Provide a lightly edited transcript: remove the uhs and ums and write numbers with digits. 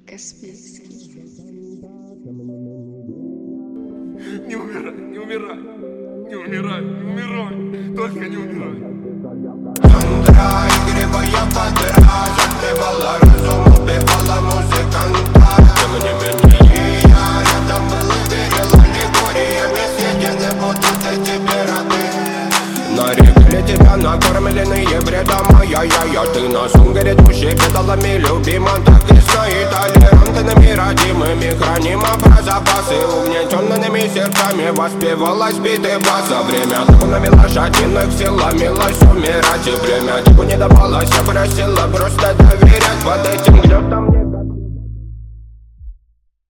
Каспийский. Не умирай, не умирай, не умирай, не умирай, только не умирай. Тандра, игривая подра, затмевала разум, убивала музыканта. Тем не менее я рядом был и верила лигориями, съедены будут эти пираты. Нарекли тебя накормленные бредом, ай-яй-яй. Ты на сумке грядущий педалами любима. Так вечно и толерантными, родимыми хранима про запасы. Угнетенными сердцами воспевалась биты баса. Время тонами лошадиных сил ломилось умирать. И время типу не давалось, я просила просто доверять. Под этим гнетом